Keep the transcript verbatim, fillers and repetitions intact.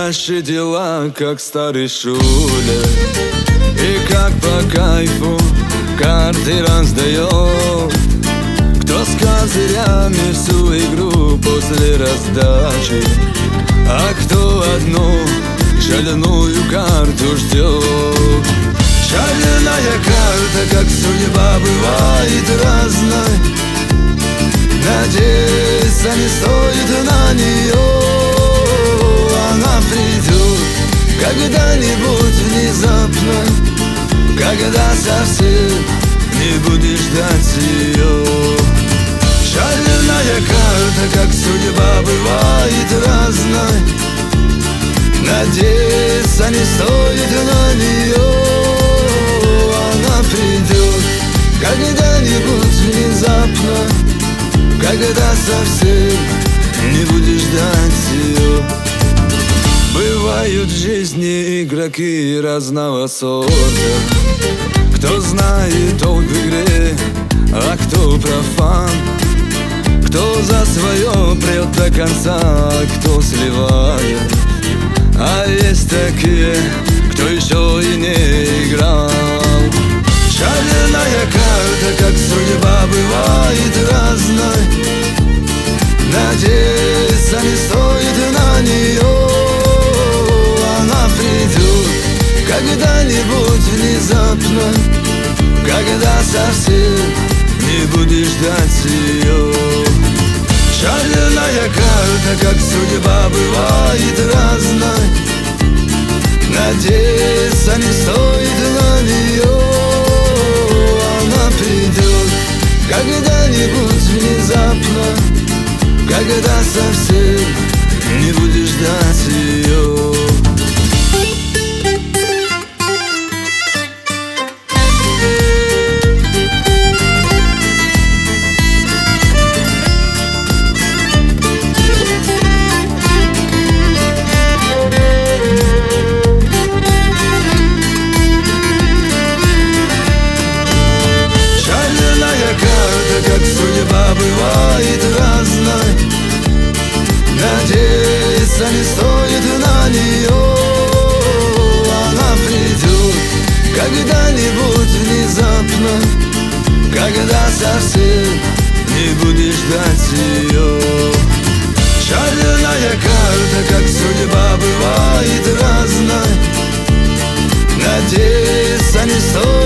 наши дела, как в старой шуле. И как по кайфу карты раздает, кто с козырями всю игру после раздачи, а кто одну шальную карту ждет. Шальная карта, как судьба, бывает разной. Надеяться не стоит на нее. Она придет когда-нибудь внезапно, когда совсем не будешь ждать ее. Шальная карта, как судьба, бывает разной. Надеяться не стоит на нее. Она придет когда-нибудь внезапно, когда совсем не будешь ждать ее. Бывают в жизни игроки разного сорта, кто знает толк в игре, а кто профан, кто за свое прет до конца, а кто сливает. А есть такие, кто еще и не играл. Шальная карта, как судьба, бывает разной. Надеяться не стоит на нее. Она придет когда-нибудь внезапно, когда совсем не будешь ждать ее. Шальная карта, как судьба, бывает разной. Надеяться не стоит на нее. Она придет когда-нибудь внезапно, когда совсем не будешь ждать ее. Как судьба, бывает разной. Надеяться не стоит на нее. Она придет когда-нибудь внезапно, когда совсем не будешь ждать ее. Шальная карта, как судьба, бывает разной. Надеяться не стоит